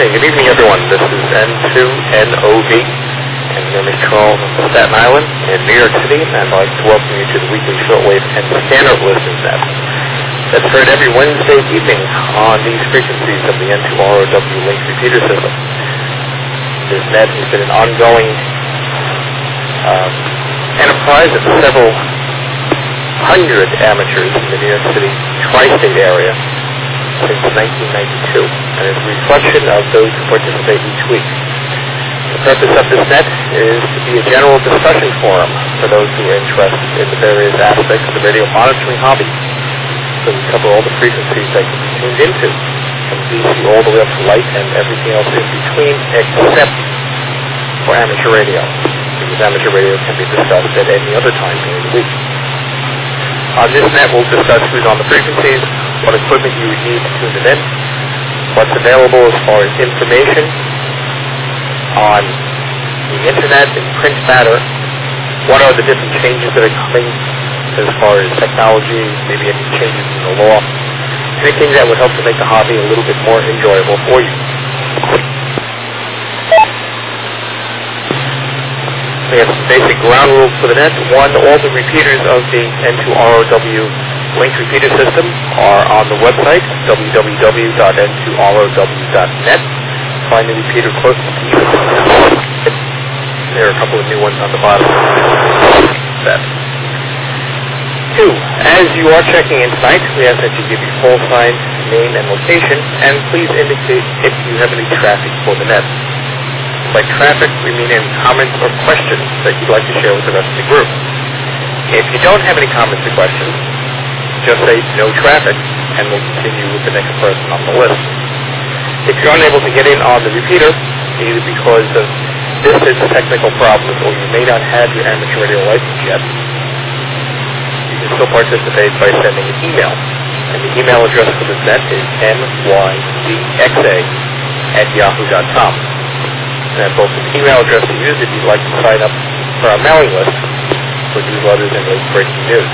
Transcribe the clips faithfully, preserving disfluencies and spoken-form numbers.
Okay, good evening, everyone. This is N two N O V, and my name is Charles from Staten Island in New York City, and I'd like to welcome you to the weekly shortwave and standard listeners net. That's heard every Wednesday evening on these frequencies of the N two R O W link repeater system. This net has been an ongoing um, enterprise of several hundred amateurs in the New York City tri-state area since nineteen ninety-two, and is a reflection of those who participate each week. The purpose of this net is to be a general discussion forum for those who are interested in the various aspects of the radio monitoring hobby. So we cover all the frequencies that can be tuned into, from D C all the way up to light and everything else in between, except for amateur radio, because amateur radio can be discussed at any other time during the week. On this net, we'll discuss who's on the frequencies, what equipment you would need to tune it in, what's available as far as information on the internet and print matter, what are the different changes that are coming as far as technology, maybe any changes in the law, anything that would help to make the hobby a little bit more enjoyable for you. We have some basic ground rules for the net. One, all the repeaters of the N two R O W link repeater system are on the website, w w w dot n two r o w dot net. Find the repeater closest to you. There are a couple of new ones on the bottom. That. Two, as you are checking in tonight, we ask that you give your call sign, name, and location, and please indicate if you have any traffic for the net. By traffic, we mean any comments or questions that you'd like to share with the rest of the group. If you don't have any comments or questions, just say no traffic, and we'll continue with the next person on the list. If you're unable to get in on the repeater, either because of distance technical problems or you may not have your amateur radio license yet, you can still participate by sending an email. And the email address for this net is n y d x a at yahoo dot com. And both an email address to use if you'd like to sign up for our mailing list for newsletters and late breaking news.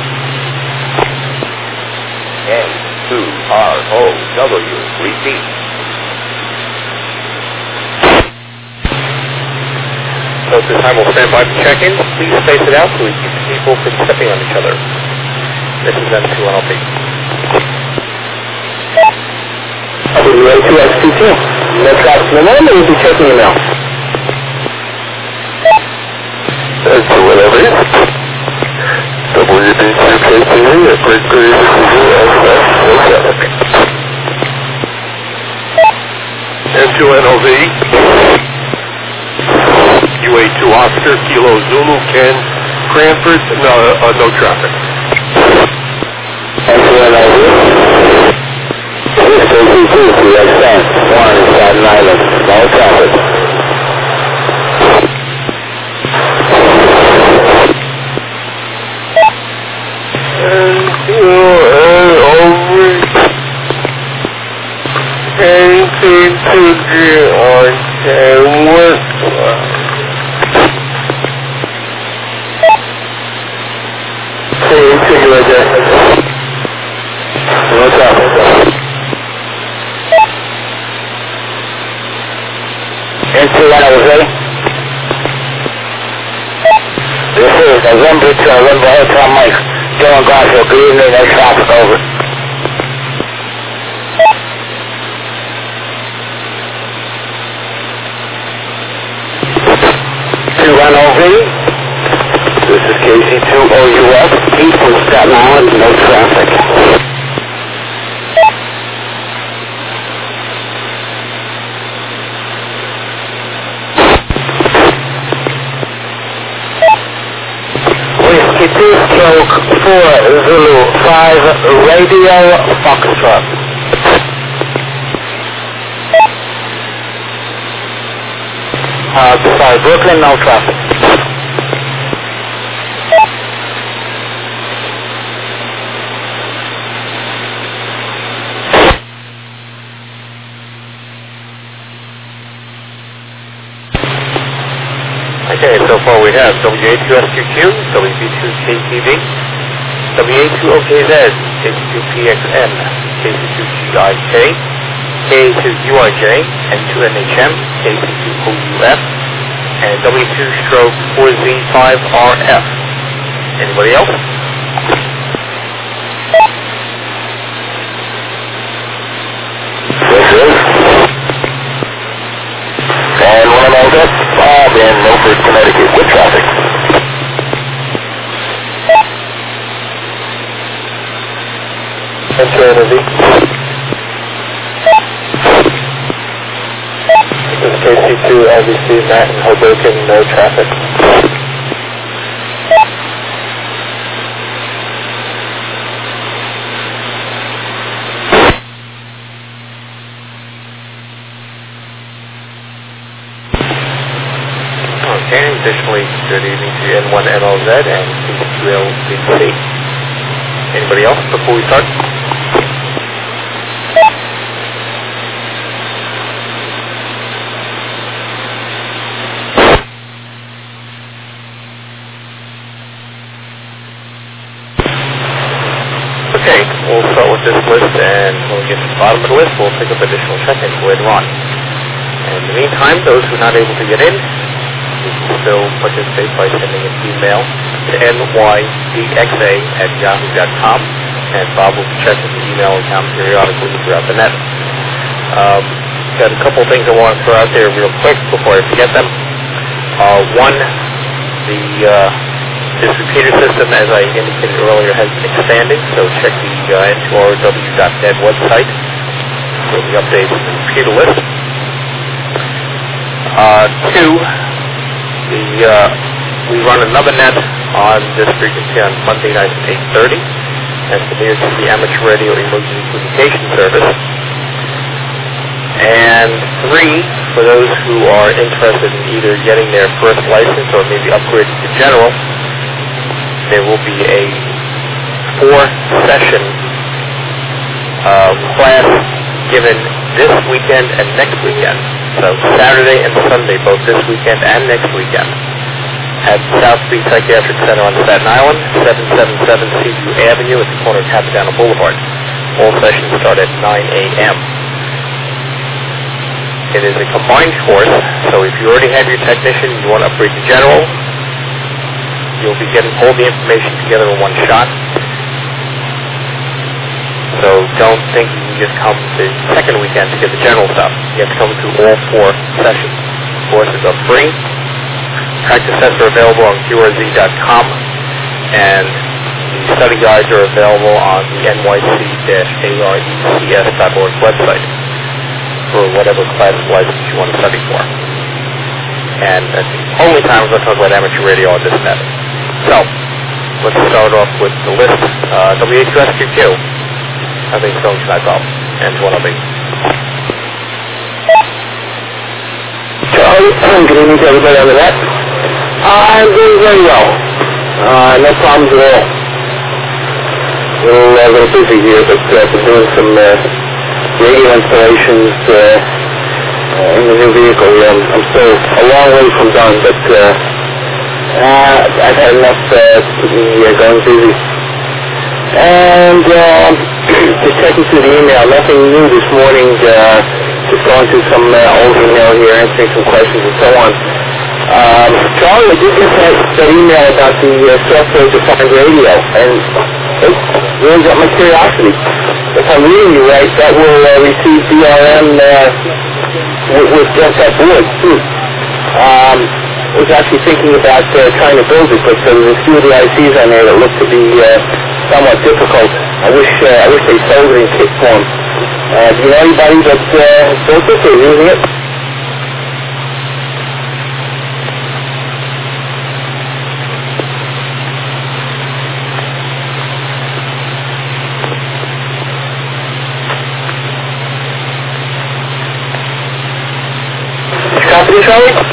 N two R O W, repeat. So at this time we'll stand by for check-in. Please space it out so we keep people from stepping on each other. This is N two N O V. W A two X T two. Let's go to the moment and we'll be checking it out. N two N O V. W B two K T V at Great City S S no traffic. N two N O V. U A two Oscar, Kilo Zulu, Ken, Cranford, no, uh, no traffic. N two N O V. This is K T two, C X ten, one, Staten Island, no traffic. N two N O V. Anything to get on ten Westward. Continue right there. No traffic. N two N O V. This is November to November Hotel Mike. Dylan Garfield, good evening, no traffic, over. two N O V. This is K C two O U F, east from Staten Island, no traffic. Whiskey two, stroke four, Zulu five, Radio Foxtrot. Uh, sorry, Brooklyn, no traffic. Okay, so far we have W A two S Q Q, W B two K T V, W A two O K Z, K C two P X N, K C two G I K, K A two U R J, N two N H M, K C two O U F, and W two stroke four Z five R F. Anybody else? Yes, sir. And one of those up, Bob in Milford, Connecticut, with traffic. Enter Energy. This is K C two L B C, Matt in Hoboken, no traffic. Okay, additionally, good evening to N one N L Z and C two L B C. Anybody else before we start? Okay, we'll start with this list, and when we get to the bottom of the list, we'll pick up additional check-ins later on. In the meantime, those who are not able to get in, you can still participate by sending an email to N Y D X A at yahoo dot com, and Bob will be checking the email account periodically throughout the net. Um, got a couple things I want to throw out there real quick before I forget them. Uh, one, the uh, this repeater system, as I indicated earlier, has been expanded, so check the uh, N two R W dot net website for the updates to the repeater list. Uh, two, the, uh, we run another net on this frequency on Monday nights at eight thirty. That's the New York City Amateur Radio Emergency Communication Service. And three, for those who are interested in either getting their first license or maybe upgrading to general, there will be a four-session uh, class given this weekend and next weekend. So Saturday and Sunday, both this weekend and next weekend, at South Street Psychiatric Center on Staten Island, seven seventy-seven Seaview Avenue at the corner of Capitanal Boulevard. All sessions start at nine A M It is a combined course, so if you already have your technician and you want to upgrade to general, you'll be getting all the information together in one shot. So don't think you can just come the second weekend to get the general stuff. You have to come through all four sessions. Courses are free. Practice sets are available on Q R Z dot com, and the study guides are available on the N Y C A R E C S dot org website for whatever class license you want to study for. And that's the only time we're going to talk about amateur radio on this net. So, let's start off with the list. Uh, W H U S Q Q. I think so tonight, Bob. And one of me. Charlie, good evening to everybody on the net. Uh, I'm doing very well. Uh, no problems at all. A little, uh, little busy here, but uh, I've been doing some uh, radio installations uh, uh, in the new vehicle. Yeah, I'm, I'm still a long way from done, but uh, uh, I've had enough uh, to keep me uh, going busy. And uh, just checking through the email, nothing new this morning. Uh, just going through some uh, old email here, answering some questions and so on. Um, Charlie, I did get that, that email about the uh, software-defined radio, and it really got my curiosity. If I'm reading you right, that will uh, receive D R M uh, with, with just that board, too. Um, I was actually thinking about uh, trying to build it, but there was a few of the I Cs on there that looked to be uh, somewhat difficult. I wish uh, I wish they sold it in kit form. Uh, do you know anybody that uh, built it or using it? Company, Charlie?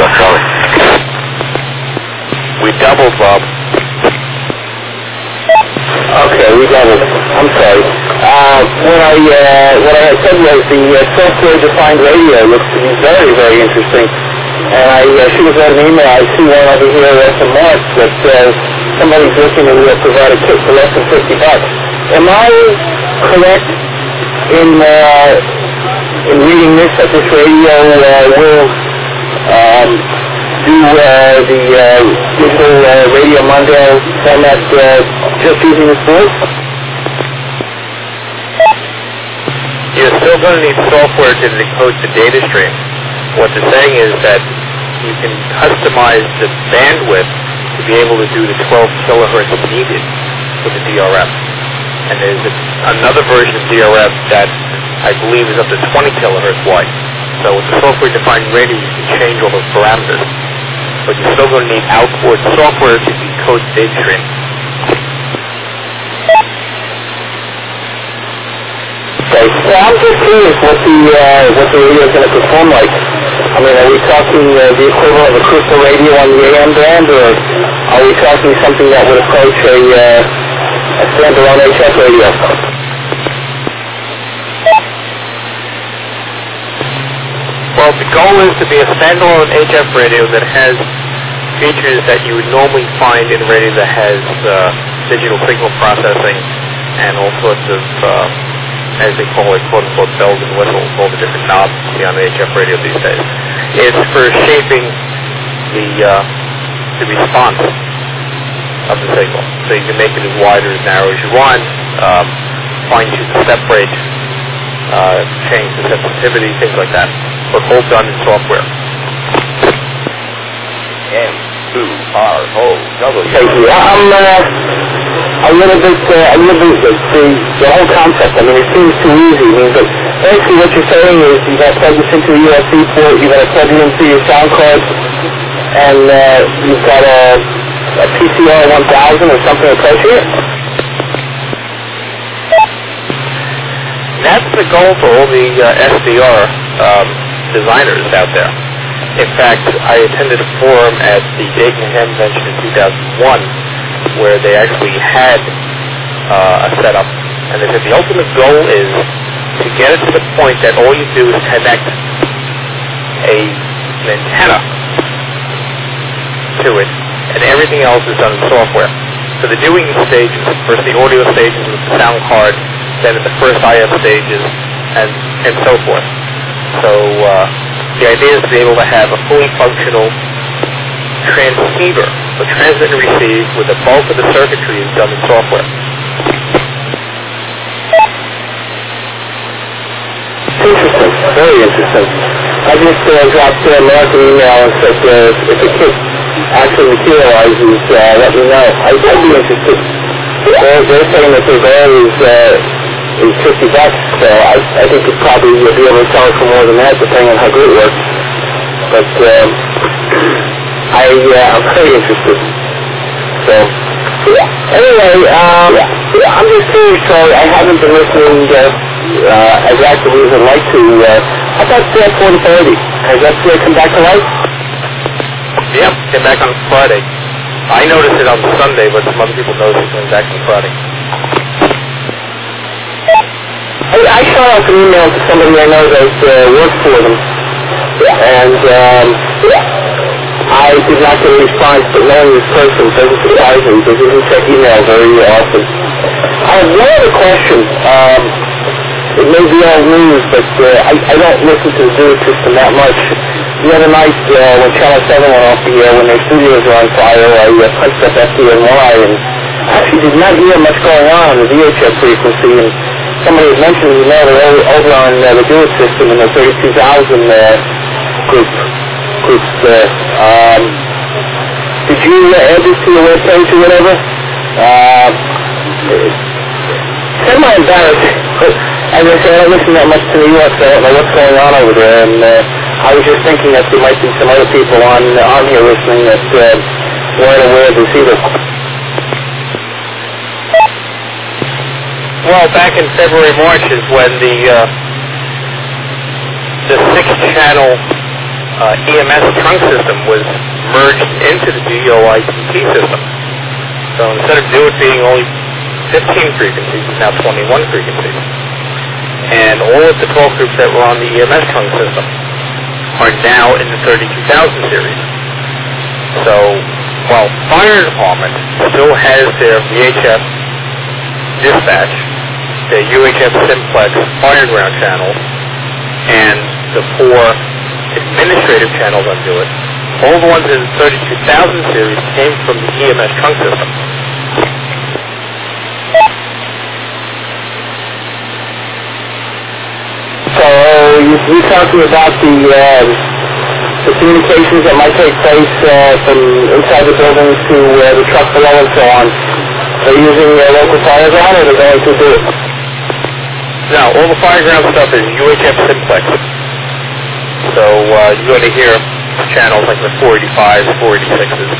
We doubled, Bob. redoubled. I'm sorry. Uh, what I uh, what I had said was the uh, software-defined radio looks to be very, very interesting. And I uh, should have read an email. I see one over here at the March that says somebody's looking to uh, provide a kit for less than fifty bucks. Am I correct in uh, in reading this that this radio uh, will um, do uh, the uh, digital uh, Radio Monday format uh, just using this voice? You're still going to need software to decode the data stream. What they're saying is that you can customize the bandwidth to be able to do the twelve kilohertz needed for the D R M. And there's a, another version of D R M that I believe is up to twenty kilohertz wide. So with the software-defined radio, you can change all those parameters. But you're still going to need outboard software to decode the data stream. Okay, so I'm just curious what the uh, what the radio is going to perform like. I mean, are we talking uh, the equivalent of a crystal radio on the A M band, or are we talking something that would approach a, uh, a standalone H F radio? Well, the goal is to be a standalone H F radio that has features that you would normally find in a radio that has uh, digital signal processing and all sorts of, uh, as they call it, quote-unquote, bells and whistles, all the different knobs you see on the H F radio these days. It's for shaping the uh, the response of the signal. So you can make it as wide or as narrow as you want, um, fine-tune the step rate, uh, change the sensitivity, things like that. But all done in software. M two R O W. Thank you. I'm uh, a little bit, uh, a little bit, the, the whole concept, I mean, it seems too easy. I mean, but basically what you're saying is you got to plug this into a U S B port, you got to plug it into your sound card, and uh, you've got a, a P C R one thousand or something appropriate? That's the goal for all the uh, S D R um, designers out there. In fact, I attended a forum at the Dayton Ham Convention in two thousand one where they actually had uh, a setup, and they said the ultimate goal is to get it to the point that all you do is connect a, an antenna to it, and everything else is done in software. So the doing stages, first the audio stages with the sound card, then at the first I F stages, and, and so forth. So uh, the idea is to be able to have a fully functional transceiver, so transmit and receive, with the bulk of the circuitry is done in software. Interesting, very interesting. I just uh, dropped uh, Mark an email and said uh, if the kit actually materializes, uh, let me know. I, I'd be interested. They're, they're saying that their goal is, uh, is fifty bucks, so I, I think you'd probably be able to sell it for more than that, depending on how good it works. But um, I, uh, I'm very interested. So, anyway, um, I'm just curious, so I haven't been listening uh, uh, as actively as I'd like to. Uh, how about uh, forty thirty? Has that uh, come back to life? Yep, came back on Friday. I noticed it on Sunday, but some other people noticed it coming back on Friday. I, I shot out an email to somebody I know that uh, works for them, and um, I did not get a response, but knowing this person doesn't surprise me because he doesn't check email very often. I have one other question. Um, it may be old news, but uh, I, I don't listen to the news system that much. The other night, uh, when Channel seven went off the air, when their studios were on fire, I uh, punched up F D N Y and actually did not hear much going on on the V H F frequency. And somebody had mentioned, you know, they're over, over on uh, the DeWitt system in the thirty-two thousand uh, group. group there. Um, did you uh, add this to your webpage or whatever? Uh, semi-embarrassing. As I said, I don't listen that much to New York, so I don't know what's going on over there. And uh, I was just thinking that there might be some other people on on here listening that uh, weren't aware of this either. Well, back in February, March is when the uh, the six-channel uh, E M S trunk system was merged into the D O I T T system. So instead of DeWitt being only fifteen frequencies is now twenty-one frequencies. And all of the twelve groups that were on the E M S trunk system are now in the thirty-two thousand series. So, while fire department still has their V H F dispatch, their U H F simplex fireground channels, and the four administrative channels onto it, all the ones in the thirty-two thousand series came from the E M S trunk system. So you're talking about the, uh, the communications that might take place uh, from inside the buildings to uh, the truck below and so on. They're using uh, local fireground, or they're going to do it? Now, all the fireground stuff is U H F simplex. So uh, you're going to hear channels like the four eighty-fives, four eighty-sixes.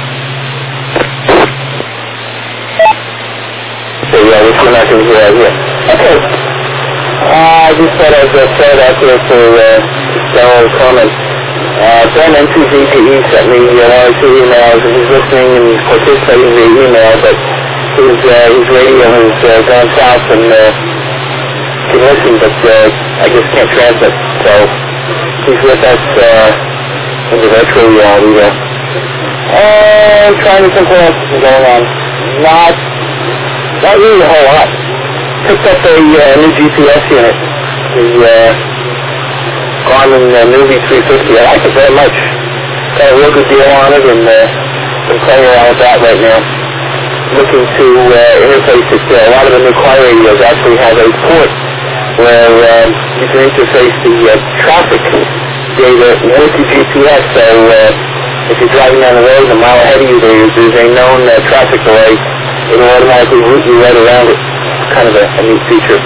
So yeah, which we're not going to hear out here. Okay. Uh, I just thought I'd uh, throw it out there for uh, general comment. Uh, Ben N two V G E sent me uh, one or two emails, and he's listening and participating via email, but his, uh, his radio has uh, gone south and uh, can listen, but uh, I just can't transmit. So he's with us uh, in the virtual reality there. And trying to think what else is going on. Not, not really a whole lot. Picked up a uh, new G P S unit, the uh, Garmin uh, Nuvie three fifty. I like it very much. Got a real good deal on it, and uh, been playing around with that right now. Looking to uh, interface it. Uh, a lot of the new car radios actually have a port where um, you can interface the uh, traffic data with the G P S. So uh, if you're driving down the road and a mile ahead of you, there's, there's a known uh, traffic delay. It will automatically route you right around it. Kind of a, a neat feature.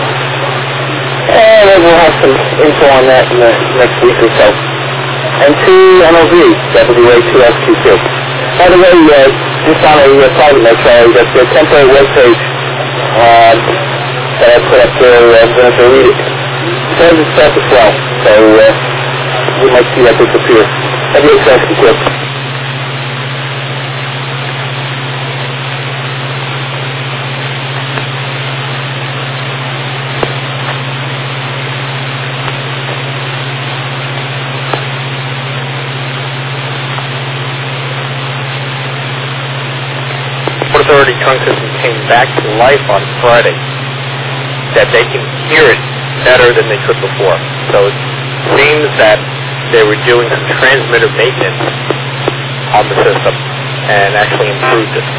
And then we'll have some info on that in the next week or so. And two N O V, W A two S Q two. By the way, uh, just on a uh, private note, Charlie, that's a temporary webpage uh, that I put up there. Uh, I'm going to delete it. It says it's stuff as well, so uh, we might see that disappear. W A two S Q two. Authority trunk system came back to life on Friday, that they can hear it better than they could before. So it seems that they were doing some transmitter maintenance on the system and actually improved it.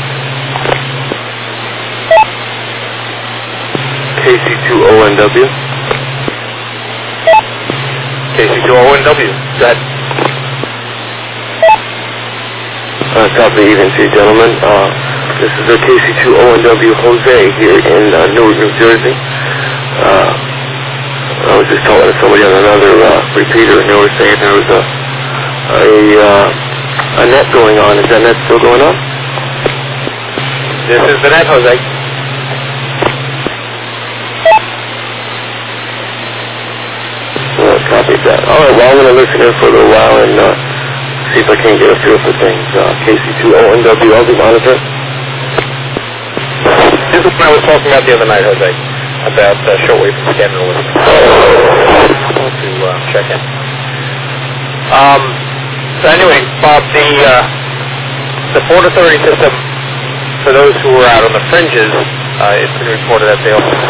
K C two O N W. K C two O N W. Go ahead. Uh, copy even to you, gentlemen. Uh, this is the K C two O N W Jose here in uh, Newark, New Jersey. Uh, I was just talking to somebody on another uh, repeater, and they were saying there was a a, uh, a net going on. Is that net still going on? This is the net, Jose. Uh, copy that. All right, well, I'm going to listen in for a little while and uh, see if I can get a feel for things. Uh, K C two O N W, I'll be monitoring. This is what I was talking about the other night, Jose, about uh, shortwave and scanner listening. To uh, check in. Um, so anyway, Bob, the uh, the Port Authority system, for those who were out on the fringes, uh, it's been reported that they also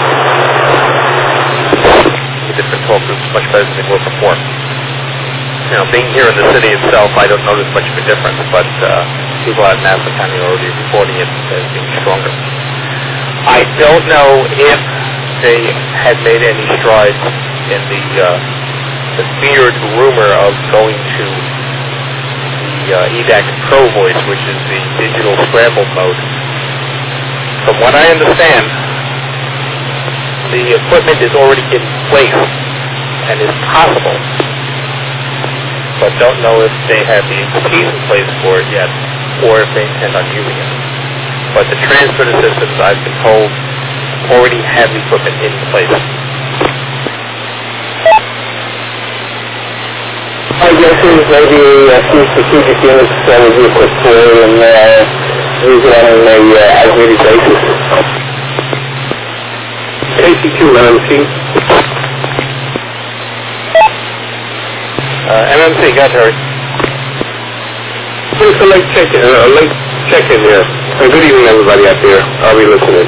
the different talk groups much better than they were before. You know, being here in the city itself, I don't notice much of a difference, but uh, people out in Nassau County are already reporting it as being stronger. I don't know if they had made any strides in the, uh, the feared rumor of going to the uh, E D A C Pro Voice, which is the digital scrambled mode. From what I understand, the equipment is already in place and is possible, but don't know if they have the expertise in place for it yet, or if they intend on using it. But the transmitter systems, I've been told, already have the equipment in place. I guess there's maybe a few strategic units that will be equipped for it and uh, use it on a uh, as-needed basis. C two M M C. Uh, M M C, got Terry. Just a late check-in, uh, a late check-in here. Uh, good evening, everybody out there. I'll be listening.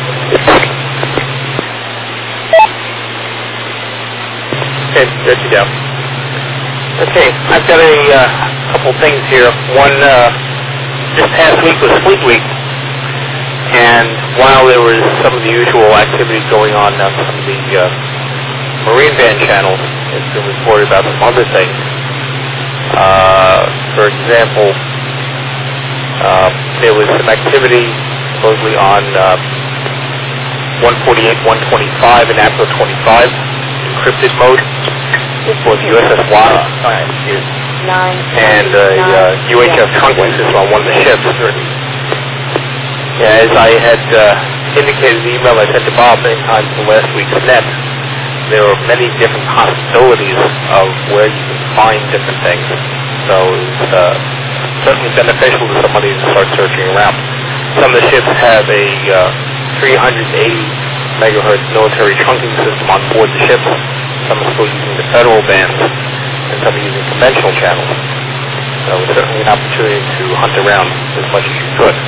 Okay, good to go. Okay, I've got a uh, couple things here. One, uh, this past week was Fleet Week, and while there was some of the usual activity going on on some of the uh, Marine Band channels, it's been reported about some other things. Uh, for example, uh, there was some activity supposedly on uh, one forty-eight, one twenty-five, and A P O twenty-five, encrypted mode for the U S S Wada, and a uh, U H F trunking system on one of the ships. Yeah, as I had uh, indicated in the email I sent to Bob in time for last week's net, there are many different possibilities of where you can find different things. So it's uh, certainly beneficial to somebody to start searching around. Some of the ships have a uh, three hundred eighty megahertz military trunking system on board the ships. Some are still using the federal bands, and some are using conventional channels. So it's certainly an opportunity to hunt around as much as you could.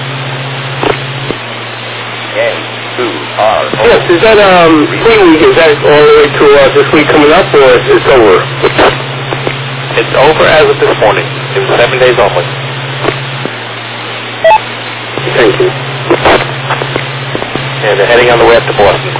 N two R O. Yes, is that, um, Fleet Week, is that all the way to uh, this week coming up, or is it over? It's over as of this morning. It was seven days only. Thank you. And they're heading on the way up to Boston.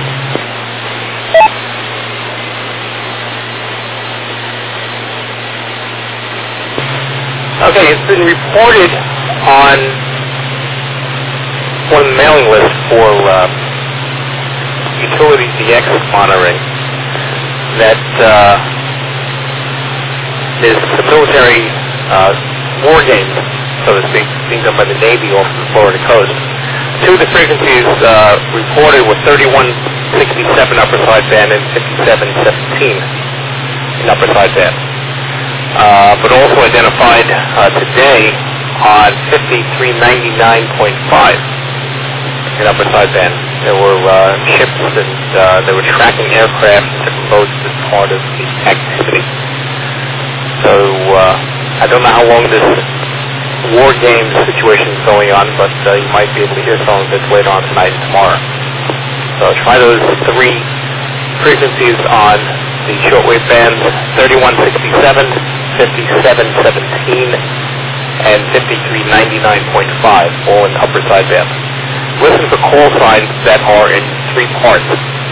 Okay, it's been reported on one of the mailing lists for uh, utility D X monitoring that uh, there's some military uh, war games, so to speak, being done by the Navy off the Florida coast. Two of the frequencies uh, reported were thirty-one sixty-seven upper sideband and fifty-seven seventeen in upper sideband. Uh, but also identified uh, today on fifty-three ninety-nine point five in upper sideband. There were uh, ships and uh, they were tracking aircraft in different modes as part of the activity. So uh, I don't know how long this war game situation is going on, but uh, you might be able to hear some of it later on tonight and tomorrow. So try those three frequencies on the shortwave bands: thirty-one sixty-seven, fifty-seven seventeen, and fifty-three ninety-nine point five, all in upper sideband. Listen for call signs that are in three parts.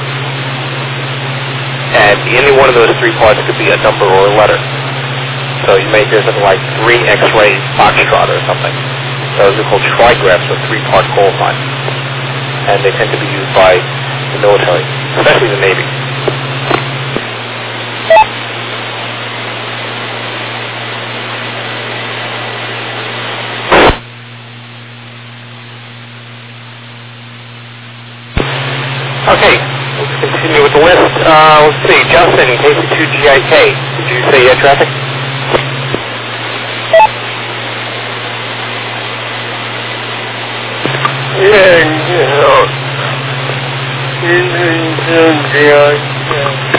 And any one of those three parts could be a number or a letter. So you may hear something like three X-ray Foxtrot or something. Those are called trigraphs, or three-part call signs. And they tend to be used by the military, especially the Navy. Okay, let's continue with the list. Uh, let's see, Justin, K C two G I K. Did you say you had traffic? Yeah, yeah. K C two G I K.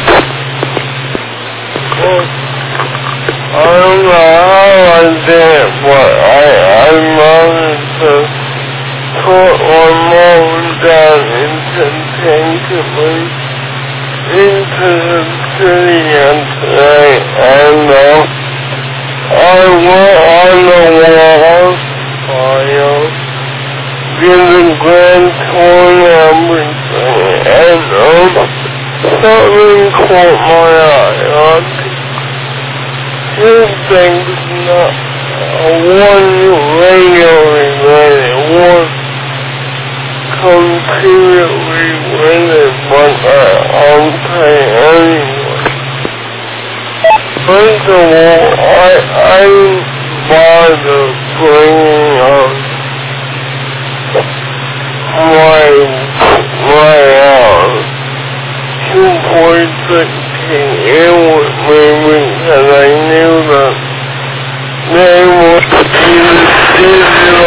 Well, I don't know how I did it, but I, I managed to put one more down instantaneously into the city, and today, and uh, I went on the wall file, did the grand tour and everything, and um, something caught my eye. Uh, two things, not uh, one radio related, one completely related, but uh, I'll pay anyway. First of all, I, I didn't bother bringing up my, my, uh, two point six in with me because I knew that they would either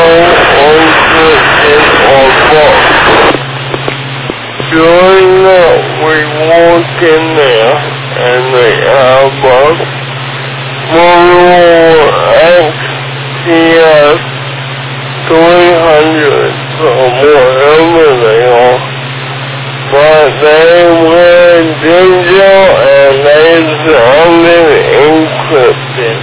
hundreds or whatever they are. But they were digital and they sounded encrypted.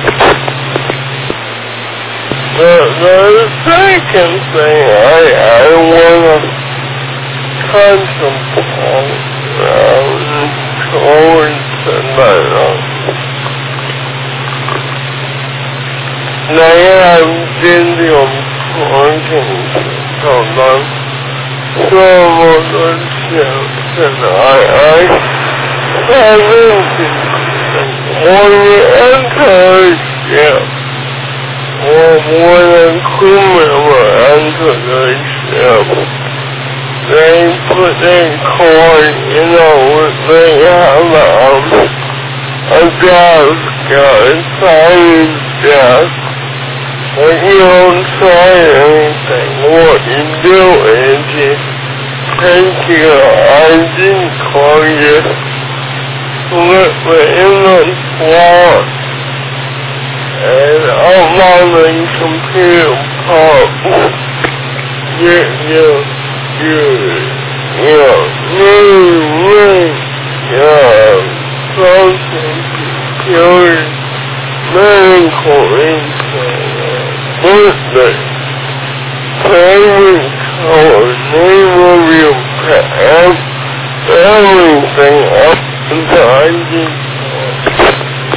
The, the second thing I, I want to touch upon um, towards tonight, they have digital talking sometimes. Some of the ships and I, I have interesting. When we enter a ship, or when a crew member enters a ship, they put their card, you know, they have um, a desk, a sign desk. When you don't sign anything, what you do is you take your I D card, you slip it in the slot, and up on the computer pop, you, you, you, you, you, you, yeah, social security, medical income, birthday, payment card, name of your pet, everything up to the I D card.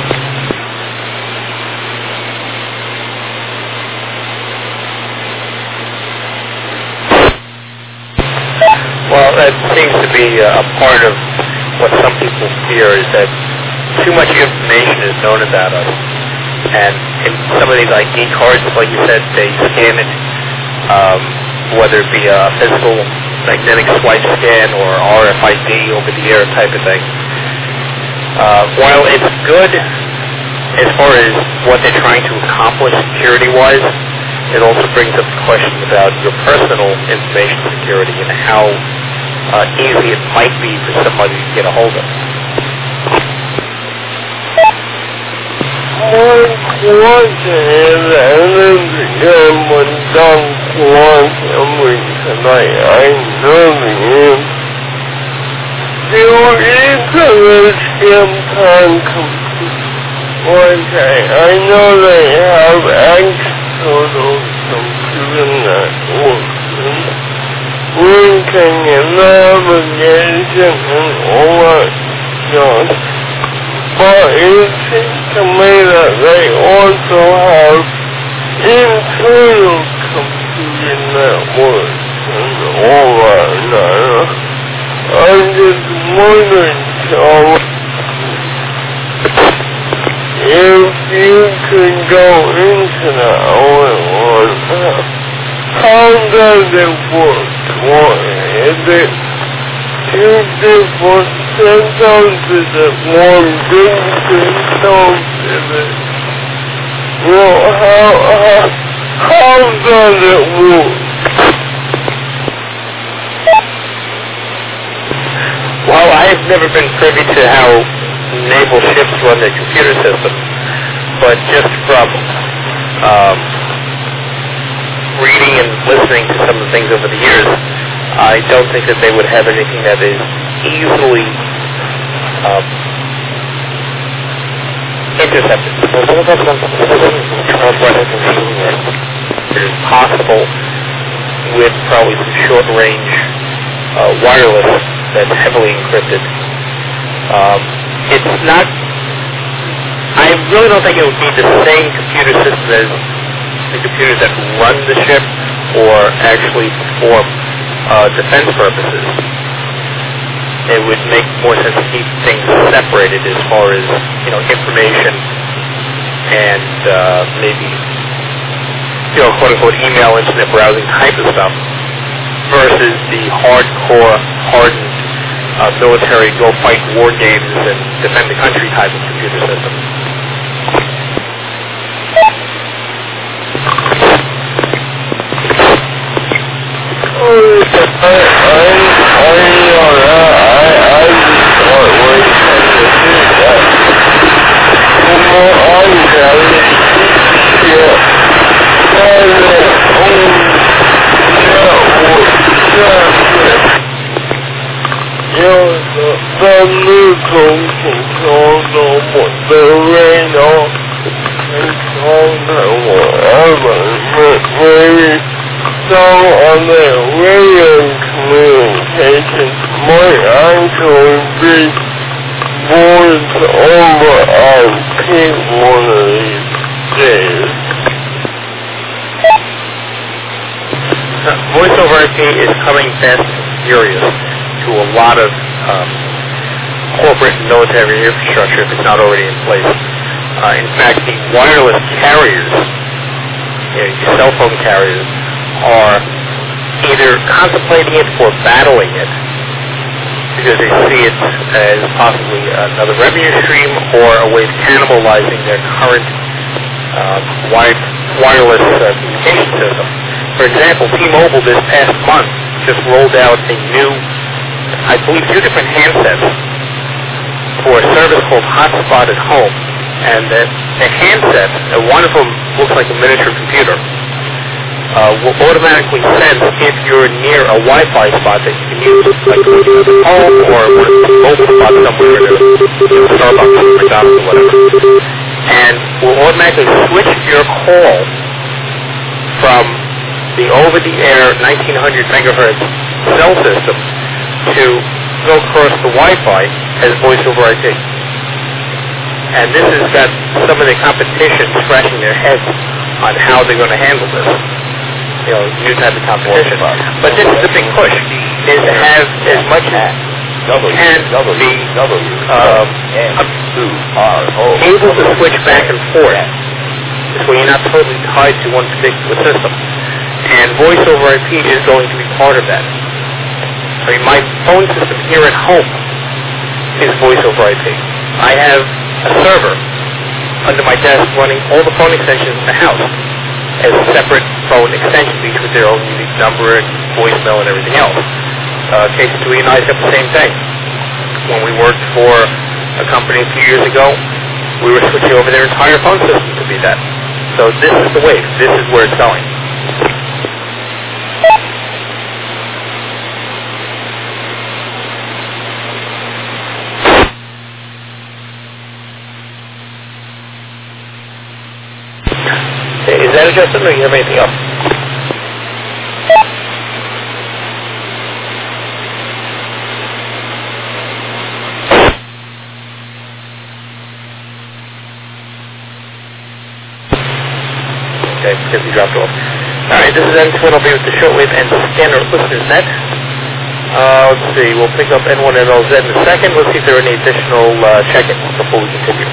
Well, that seems to be a part of what some people fear, is that too much information is known about us. And in some of these I D cards, like you said, they scan it, um, whether it be a physical magnetic swipe scan or R F I D over the air type of thing. Uh, while it's good as far as what they're trying to accomplish security-wise, it also brings up the question about your personal information security and how uh, easy it might be for somebody to get a hold of. My question is, and it's again when Don Swanson me tonight, I know the answer. Do each of the ship time computers? Okay, I know they have external computer networks and linking and navigation and all that stuff. But it seems to me that they also have internal computer networks and all that. Now, I'm just wondering, Charles, if you could go into that one, how does it work? What, is it two different systems? Is it one big system? Is it, well, how, how, how does it work? Well, I've never been privy to how naval ships run their computer system, but just from um, reading and listening to some of the things over the years, I don't think that they would have anything that is easily um, intercepted. It is possible with probably some short-range uh, wireless that's heavily encrypted. Um, it's not, I really don't think it would be the same computer system as the computers that run the ship or actually perform uh, defense purposes. It would make more sense to keep things separated as far as, you know, information and uh, maybe, you know, quote-unquote email, internet browsing type of stuff versus the hardcore, hardened Uh, military go fight war games and defend the country type of computer system. Oh, I, I, I, know that. I, I just thought we had to do that. The more I got it, yeah, and, uh, So on the radio communication might actually be voice over I P one of these days. Voice over I P is coming fast and furious to a lot of um, corporate and military infrastructure if it's not already in place. Uh, in fact, the wireless carriers, you know, your cell phone carriers, are either contemplating it or battling it because they see it as possibly another revenue stream or a way of cannibalizing their current uh, wire, wireless uh, communication system. For example, T-Mobile this past month just rolled out a new, I believe, two different handsets for a service called Hotspot at Home. And the, the handset, uh, one of them looks like a miniature computer, uh, will automatically sense if you're near a Wi-Fi spot that you can use, like when you're at home or a mobile spot somewhere, at a you know, Starbucks or McDonald's or whatever, and will automatically switch your call from the over-the-air nineteen hundred megahertz cell system to go across the Wi-Fi as voice over I P. And this has got some of the competition scratching their heads on how they're going to handle this. You know, new type of competition. But this is the big push, is to have as much as can be um, able to switch back and forth. This way you're not totally tied to one particular system. And voice over I P is going to be part of that. I mean, my phone system here at home is voice over I P. I have a server under my desk running all the phone extensions in the house as separate phone extensions, each with their own unique number and voicemail and everything else. Uh, K C two E and I got the same thing. When we worked for a company a few years ago, we were switching over their entire phone system to be that. So this is the wave. This is where it's going. Is that it, Justin, or do you have anything else? Okay, because he dropped off. All right, this is N two N L B with the shortwave and scanner listeners net. Uh, let's see, we'll pick up N one N L Z in a second. Let's see if there are any additional uh, check-ins before we continue.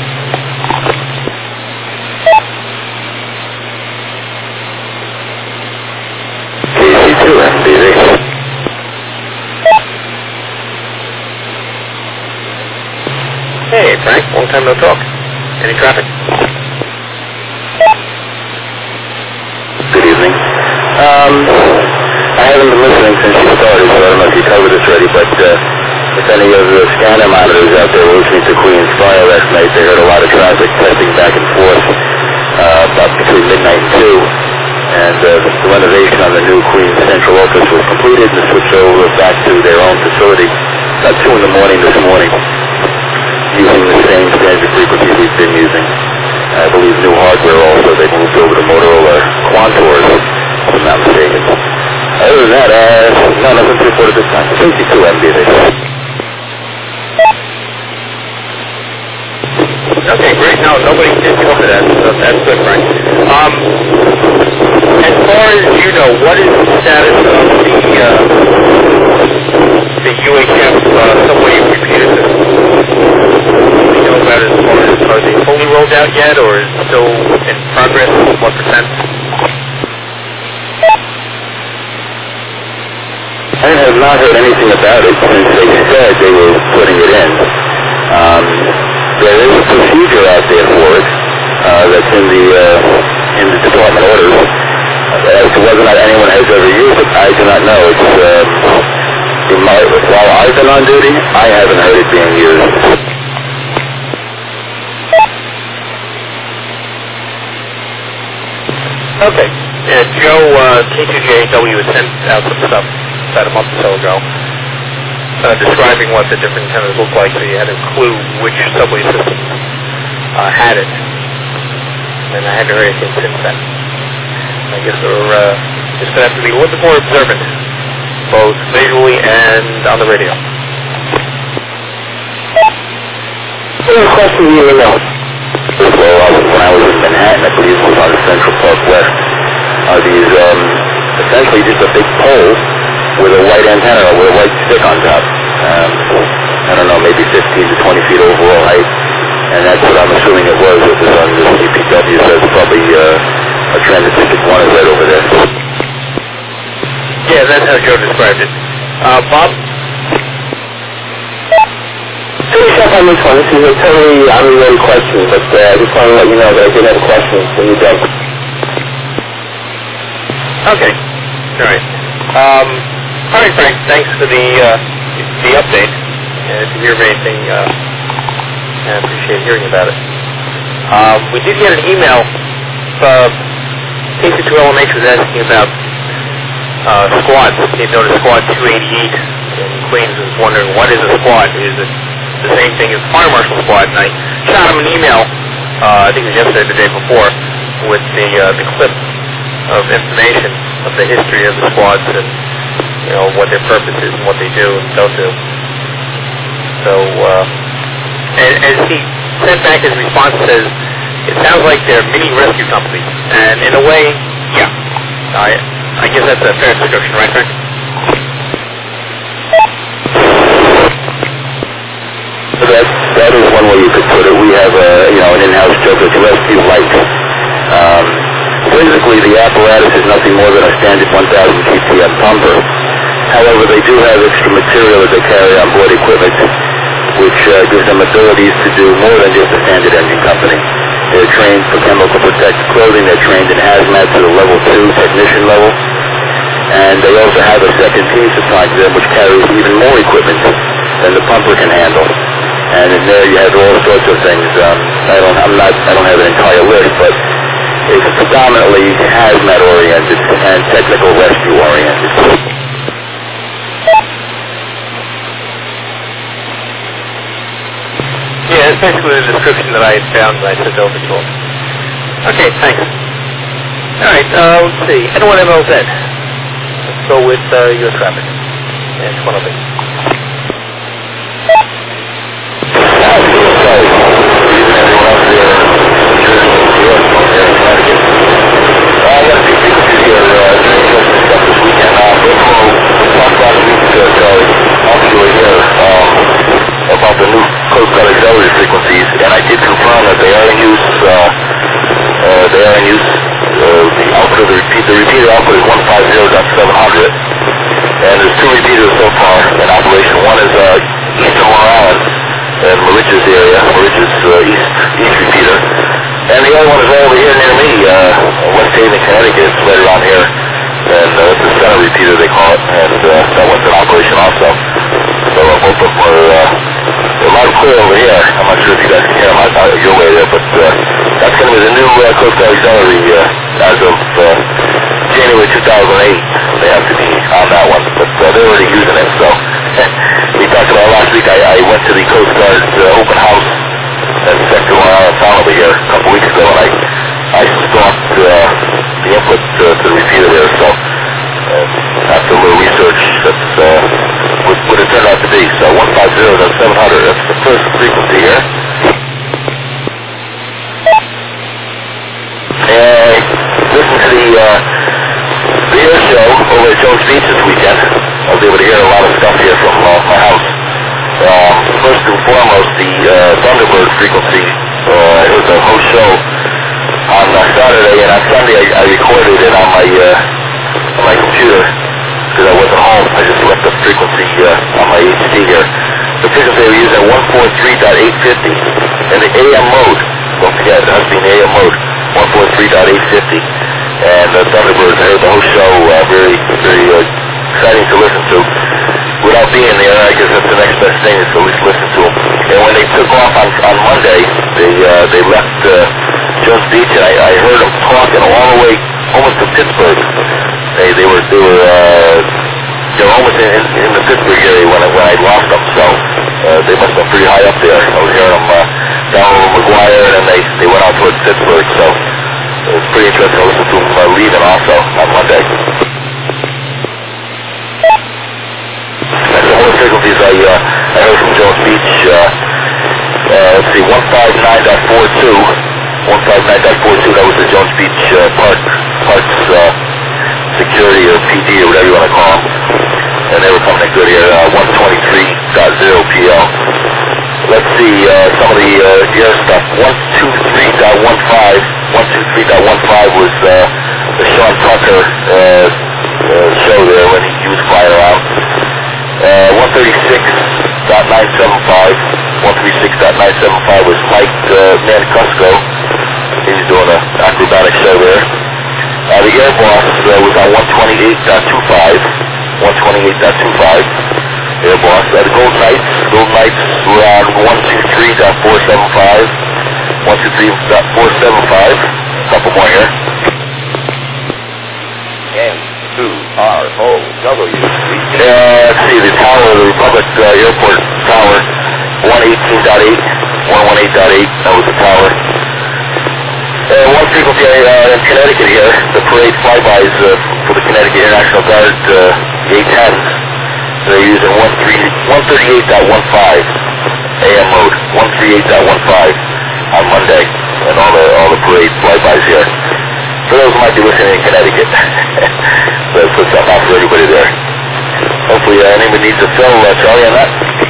Hey, Frank, long time no talk. Any traffic? Good evening. Um, I haven't been listening since you started, so I don't know if you covered this already, but uh, if any of the scanner monitors out there were listening to Queen's Fire last night, they heard a lot of traffic testing back and forth uh, about between midnight and two. And uh, the renovation on the new Queens Central office was completed and switched over back to their own facility about two in the morning this morning, using the same standard frequencies we've been using. I believe new hardware also. They moved over to Motorola Quantours, if I'm not mistaken. Other than that, uh, no, nothing to report at this time. sixty-two M B this. Okay, great. No, nobody did come to that, so that's good, Frank. Um, as far as you know, what is the status of the uh, the U H F uh, subway repeater system? Do you know about it as far as, are they fully rolled out yet, or is it still in progress? What percent? I have not heard anything about it since they said they were putting it in. Um, there is a procedure out there for it uh, that's in the uh, in the department orders. As to whether or not anyone has ever used it, I do not know. It's uh, in my, while I've been on duty, I haven't heard it being used. Okay. Yeah, Joe, uh, K two J W had sent out some stuff about a month or so ago, uh, describing what the different antennas look like, so you had a clue which subway systems uh, had it. And I haven't heard anything since then. I guess we're uh, just going to have to be a little bit more observant, both visually and on the radio. What are the questions you need to know? Well, I was, when I was in Manhattan, I believe it was on Central Park West, are these um, essentially just a big pole with a white antenna or with a white stick on top. Um, I don't know, maybe fifteen to twenty feet overall height. And that's what I'm assuming it was. It was on the C P W, so it's probably uh, a Transit District one is right over there. Yeah, that's how Joe described it. Uh, Bob? Finish up on this one. This is a totally unrelated question, but uh, I just want to let you know that I did have a question when you done. Okay. All right. Um, all right, Frank. Thanks for the uh, the update. And if you hear of anything, uh, I appreciate hearing about it. Um, we did get an email. Uh, K C two L M H was asking about uh, squads. They noticed squad two eighty-eight in Queens. Was wondering what is a squad? Is it the same thing as Fire Marshal Squad? And I shot him an email. Uh, I think it was yesterday, or the day before, with the uh, the clip of information of the history of the squads and, you know, what their purpose is and what they do and don't do. So, uh, and as he sent back his response, says, it sounds like they're mini rescue companies. And in a way, yeah. I I guess that's a fair description, right, Frank? So that, that is one way you could put it. We have a, you know, an in-house joke that's rescue light. Um, Physically, the apparatus is nothing more than a standard one thousand G P M pumper. However, they do have extra material that they carry on board equipment, which uh, gives them abilities to do more than just a standard engine company. They're trained for chemical protective clothing. They're trained in hazmat to the level two technician level. And they also have a second team supplied to them, which carries even more equipment than the pumper can handle. And in there, you have all sorts of things. Um, I don't, I'm not, I don't have an entire list, but it's predominantly hazmat-oriented and technical rescue-oriented. Yeah, it's basically the description that I had found when I sent over to him. Okay, thanks. All right, uh, let's see. N one M L Z. Let's go with uh, your traffic. And one of it. About the new Coast Guard auxiliary frequencies, and I did confirm that they are in use. Uh, uh, they are in use. Uh, the output, the repeat, the repeater output is one fifty point seven hundred, and there's two repeaters so far in operation. One is uh, east of Long Island, in Moriches area, Moriches uh, east east repeater, and the other one is right over here near me, uh, West Haven, Connecticut. It's right around here, and uh, it's the center repeater they call it, and uh, that one's in operation also. So uh, both of them are uh, a lot of clear over here. I'm not sure if you guys can hear them out, out your way there, but uh, that's going to be the new uh, Coast Guard auxiliary uh, as of uh, January two thousand eight. They have to be on that one, but uh, they're already using it. So we talked about last week. I, I went to the Coast Guard uh, open house at Sector Long Island Town over here a couple weeks ago, and I I stopped uh, the input uh, to the repeater there. So uh, after a little research, that's uh, what, what it turned out to be. So one fifty point seven hundred. That's the first frequency here. And listen to the uh, the air show over at Jones Beach this weekend. I was able to hear a lot of stuff here from uh, my house. Um, first and foremost, the uh, Thunderbird frequency. Uh, it was a whole show on uh, Saturday, and on Sunday I, I recorded it on my uh, on my computer because I wasn't home. I just left the frequency uh, on my H D here. The frequency they were using at one forty-three point eight fifty in the A M mode. Don't forget, it has to be in the A M mode. one forty-three point eight fifty. And the uh, Thunderbirds, I heard the whole show, uh, very, very uh, exciting to listen to. Without being there, I guess that's the next best thing is to at least listen to them. And when they took off on, on Monday, they uh, they left uh, Jones Beach, and I, I heard them talking all the way almost to Pittsburgh. They they were they were uh, they were almost in, in, in the Pittsburgh area when I, when I lost them. So uh, they must have been pretty high up there. I was hearing them uh, down over McGuire, and then they they went out towards Pittsburgh. So it was pretty interesting to listen to them uh, leaving also on Monday. two, one five nine point four two, that was the Jones Beach uh, Park, Parks uh, Security or P D or whatever you want to call them. And they were coming in good here, uh, one twenty-three point zero P L. Let's see uh, some of the uh, air stuff. one twenty-three point fifteen, one twenty-three point fifteen was uh, the Sean Tucker uh, uh, show there when he, he was flying around. Uh, one thirty-six point nine seven five, one thirty-six point nine seven five was Mike uh, Mancusko. He was doing an acrobatic show there. Uh, the Air Boss uh, was on one twenty-eight point two five, one twenty-eight point two five. Air Boss. Uh, the Gold Knights, Gold Knights were on one twenty-three point four seven five, one twenty-three point four seven five. A couple more here. N two R O W. Uh, let's see, the tower, the Republic uh, Airport Tower, one eighteen point eight, one eighteen point eight, that was the tower. Uh, one frequency uh, in Connecticut here, the parade flybys uh, for the Connecticut International Guard, uh, the A tens, they're using one thirty-eight point fifteen A M mode, one thirty-eight point fifteen on Monday, and all the all the parade flybys here. For those who might be listening in Connecticut, let's put something out for everybody there. Hopefully uh, anyone needs a fill, uh, Charlie, on that.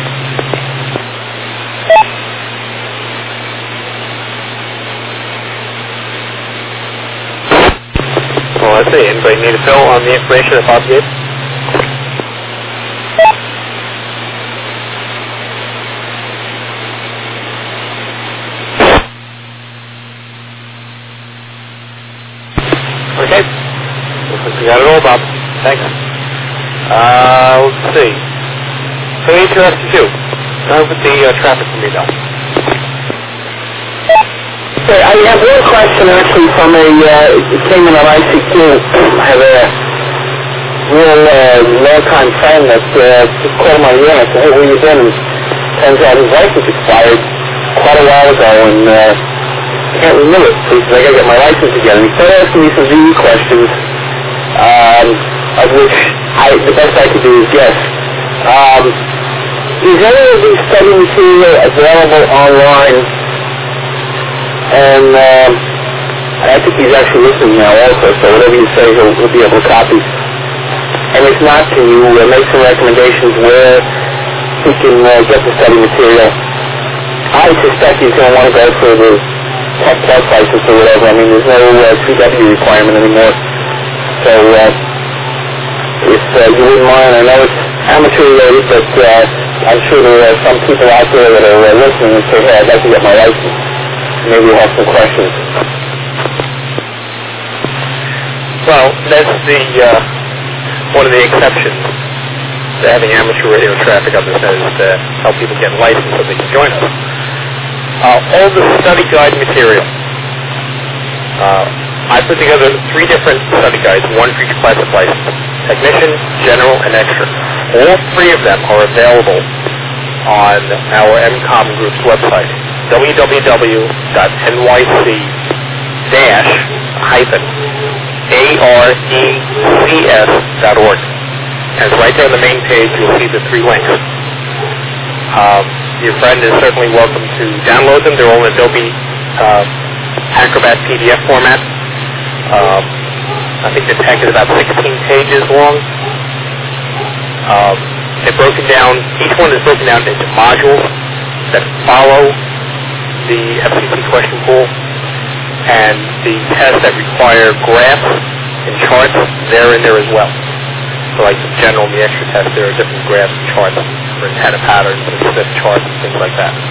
Well, let's see. Anybody need a fill on the information that Bob gave? Okay. Looks like we got it all, Bob. Thanks. Uh, let's see. So H R F two. Time with the uh, traffic for me now. Okay, I have one question actually from a, uh, it came in on I C Q. I have a real uh, long-time friend that uh, just called my unit and said, hey, where you been? And turns out his license expired quite a while ago and uh, can't renew it. So he said, I gotta get my license again. And he started asking me some V E questions, um, of which I, the best I could do is guess. Um, is any of these study material available online? And um, I think he's actually listening now also, so whatever you say, he'll, he'll be able to copy. And if not, can you uh, make some recommendations where he can uh, get the study material? I suspect he's going to want to go for the Tech Plus license or whatever. I mean, there's no uh, C W requirement anymore. So uh, if uh, you wouldn't mind, I know it's amateur related, but uh, I'm sure there are some people out there that are uh, listening and say, hey, I'd like to get my license. Maybe we'll have some questions. Well, that's the uh, one of the exceptions to having amateur radio traffic on this is to help people get licensed so they can join us. Uh, all the study guide material. Uh, I put together three different study guides, one for each class of license: technician, general, and extra. All three of them are available on our M COM group's website, w w w dot n y c dash a r e c s dot org. And right there on the main page, you'll see the three links. Um, your friend is certainly welcome to download them. They're all in Adobe uh, Acrobat P D F format. Um, I think the tech is about sixteen pages long. Um, they're broken down, each one is broken down into modules that follow the F C C question pool, and the tests that require graphs and charts, they're in there as well. So like the general and the extra test, there are different graphs and charts for antenna patterns and stiff charts and things like that.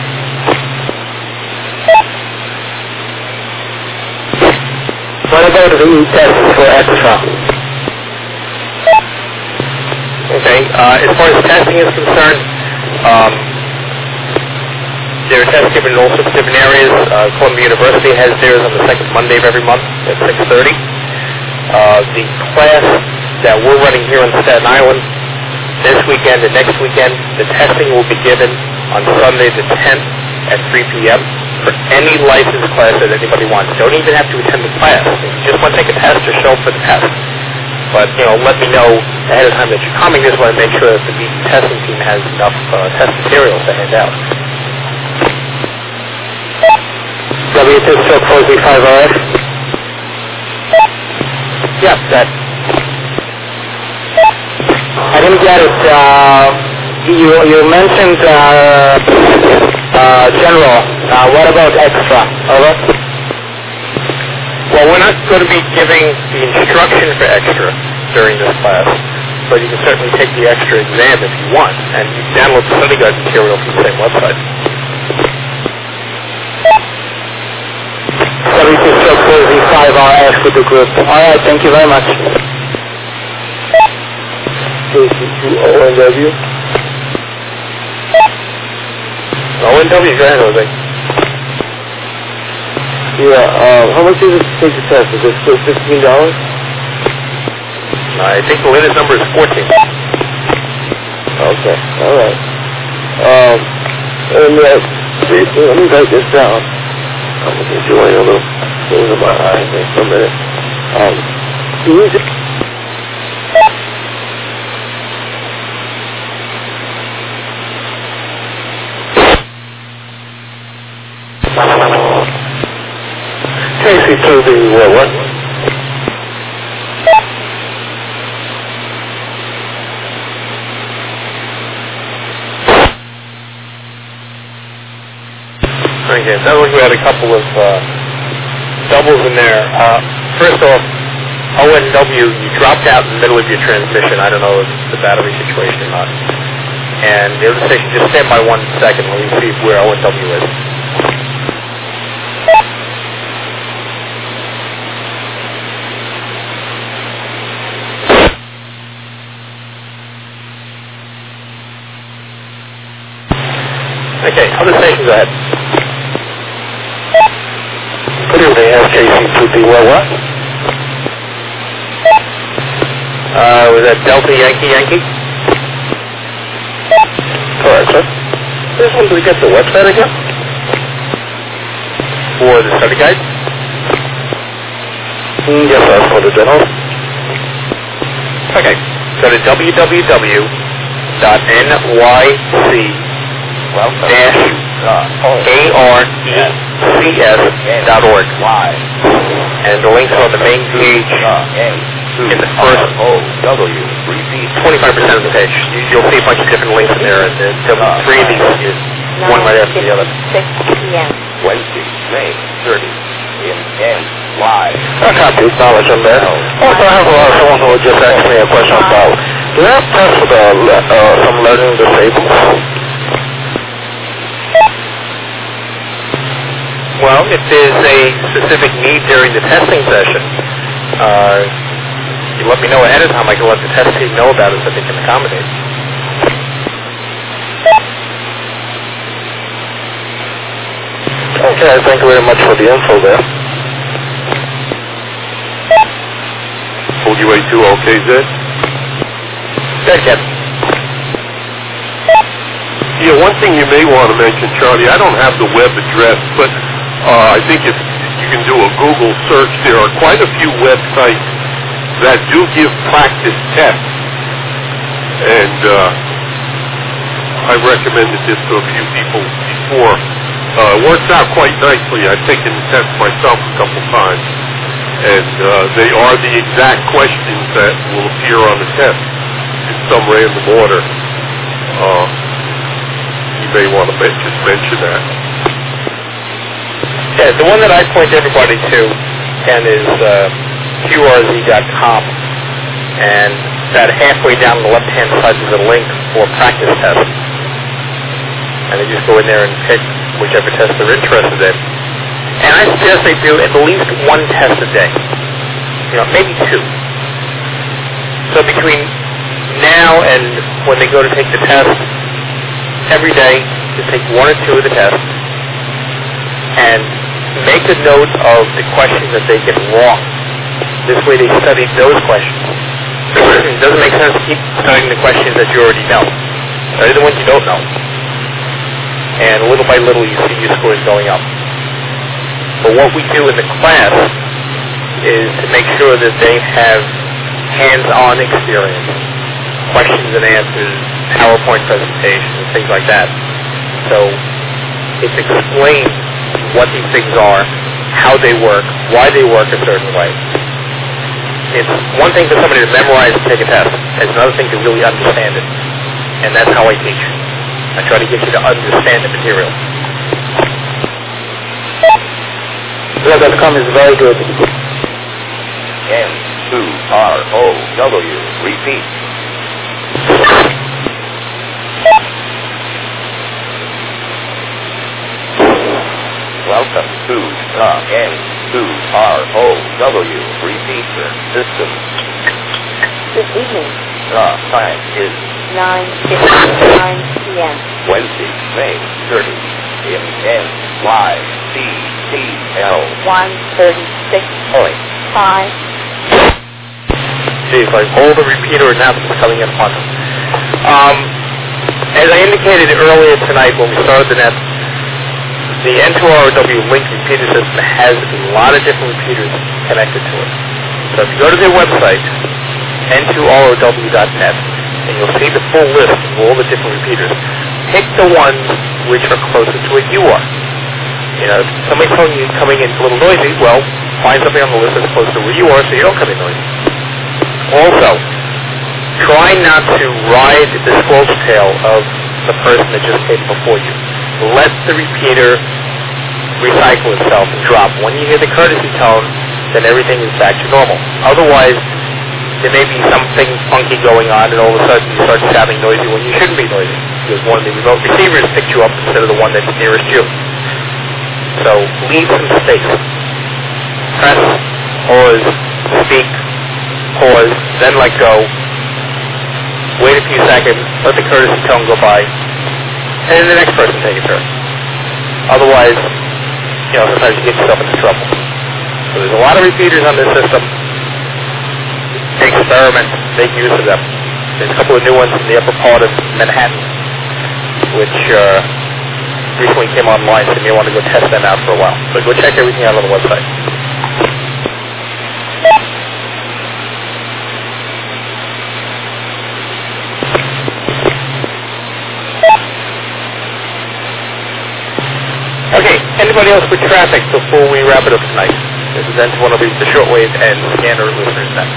What about the tests for extra? Okay, uh, as far as testing is concerned, um, there are tests given in all sorts of different areas. Uh, Columbia University has theirs on the second Monday of every month at six thirty. Uh, the class that we're running here on Staten Island this weekend and next weekend, the testing will be given on Sunday the tenth at three p.m. for any licensed class that anybody wants. You don't even have to attend the class. If you just want to take a test or show up for the test. But, you know, let me know ahead of time that you're coming. Just want to make sure that the testing team has enough uh, test materials to hand out. W two stroke four Z five R F. Yeah, that. I didn't get it. Uh, you you mentioned uh, uh, general. Uh, what about extra? Over. Well, we're not going to be giving the instruction for extra during this class, but you can certainly take the extra exam if you want, and you can download the study guide material from the same website. W two stroke four Z five R F with the group. All right, thank you very much. K C two O N W. O N W, go ahead, Jose. Yeah, uh, how much is it to take the test? Is it still fifteen dollars? I think the latest number is fourteen. Okay, all right. Um, and uh, see, let me write this down. I'm enjoying a little things in my eyes for a minute. Um, can you just... K C two the uh, what? Okay, it sounds like we had a couple of uh, doubles in there. Uh, first off, O N W, you dropped out in the middle of your transmission. I don't know if it's the battery situation or not. And the other station, just stand by one second. Let me see where O N W is. Okay, other stations ahead. Good evening, S K C two D, well, what? Uh, was that Delta Yankee Yankee? Correct, sir. This one, do we get the website again? For the study guide? Mm, yes, sir, for the general. Okay, go to w w w dot n y c dash A R E C S dot org. And the links are on the main page in the first twenty-five percent of the page. You, you'll see a bunch of different links in there, and there'll be three of these, one right after the other. Wednesday, May thirtieth, in N Y. I copy knowledge on that. Also, I have uh, someone who just asked me a question about, do you have tests for the, uh, some learning disabled? Well, if there's a specific need during the testing session, uh, you let me know ahead of time. I can let the test team know about it so they can accommodate. Okay, thank you very much for the info there. O U A two O K Z? Good, Ken. Yeah, one thing you may want to mention, Charlie, I don't have the web address, but uh, I think if you can do a Google search, there are quite a few websites that do give practice tests. And uh, I recommended this to a few people before. Uh, it works out quite nicely. I've taken the test myself a couple times. And uh, they are the exact questions that will appear on the test in some random order. Uh, you may want to just mention that. Yeah, the one that I point everybody to, Ken, is uh, Q R Z dot com. And about halfway down the left-hand side is a link for practice tests. And they just go in there and pick whichever test they're interested in. And I suggest they do at least one test a day. You know, maybe two. So between now and when they go to take the test, every day, just take one or two of the tests and make a note of the questions that they get wrong. This way they study those questions. It doesn't make sense to keep studying the questions that you already know. Study the ones you don't know. And little by little you see your scores going up. But what we do in the class is to make sure that they have hands-on experience, questions and answers, PowerPoint presentations, and things like that. So it's explained what these things are, how they work, why they work a certain way. It's one thing for somebody to memorize and take a test. It's another thing to really understand it. And that's how I teach. I try to get you to understand the material. Web dot com is very good. N two R O W. Repeat. Welcome to the N two R O W repeater system. Good evening. The time is nine fifty-nine p.m. Wednesday, May thirtieth. M N Y C T L one thirty-six point five. See, it's like all the repeater announcements coming in upon them. Um, as I indicated earlier tonight when we started the net, the N two R O W link repeater system has a lot of different repeaters connected to it. So if you go to their website, N two R O W dot net, and you'll see the full list of all the different repeaters. Pick the ones which are closest to where you are. You know, if somebody's telling you coming in a little noisy, well, find something on the list that's close to where you are so you don't come in noisy. Also, try not to ride the squirrel's tail of the person that just came before you. Let the repeater recycle itself and drop. When you hear the courtesy tone, then everything is back to normal. Otherwise, there may be something funky going on, and all of a sudden you start sounding noisy when you shouldn't be noisy, because one of the remote receivers picked you up instead of the one that's nearest you. So leave some space. Press, pause, speak, pause, then let go. Wait a few seconds, let the courtesy tone go by, and then the next person take a turn. Otherwise, you know, sometimes you get yourself into trouble. So there's a lot of repeaters on this system. Experiment, make use of them. There's a couple of new ones in the upper part of Manhattan, which uh, recently came online, so you may want to go test them out for a while. So go check everything out on the website. Okay, anybody else with traffic before we wrap it up tonight? This is N two R O W, the shortwave and scanner listeners net.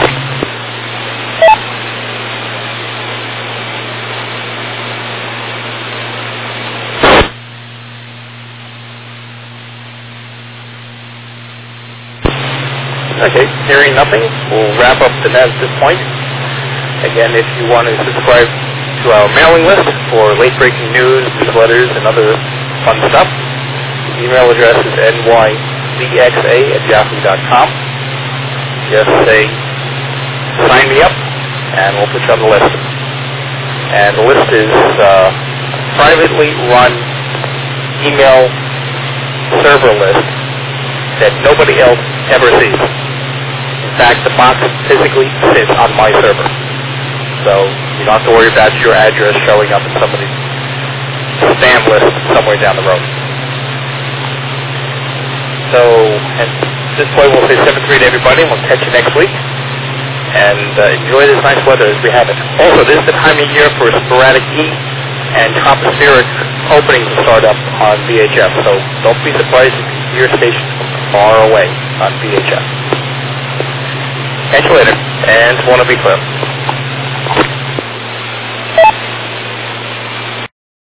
Okay, hearing nothing, we'll wrap up the net at this point. Again, if you want to subscribe to our mailing list for late-breaking news, newsletters, and other fun stuff, the email address is N Y Z X A at yahoo dot com. Just say, sign me up, and we'll put you on the list. And the list is uh, privately run email server list that nobody else ever sees. In fact, the box physically sits on my server. So you don't have to worry about your address showing up in somebody's spam list somewhere down the road. So at this point, we'll say seven three to everybody, and we'll catch you next week. And uh, enjoy this nice weather as we have it. Also, this is the time of year for sporadic E and tropospheric openings to start up on V H F. So don't be surprised if you hear stations from far away on V H F. Catch you later, and want to be clear.